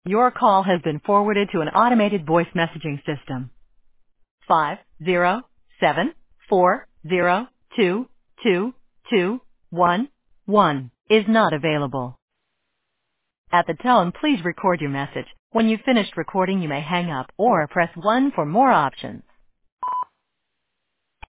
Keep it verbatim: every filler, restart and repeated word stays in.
Your call has been forwarded to an automated voice messaging system. Five zero seven four zero two two two one one is not available. At the tone, please record your message. When you've finished recording, you may hang up or press one for more options.